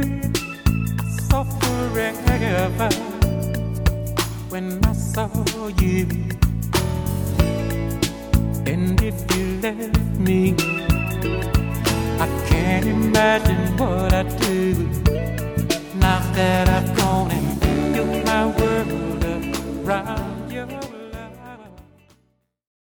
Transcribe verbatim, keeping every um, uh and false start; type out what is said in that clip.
saw forever when I saw you. And if you left me, I can't imagine what I'd do. Now that I've gone and built my world around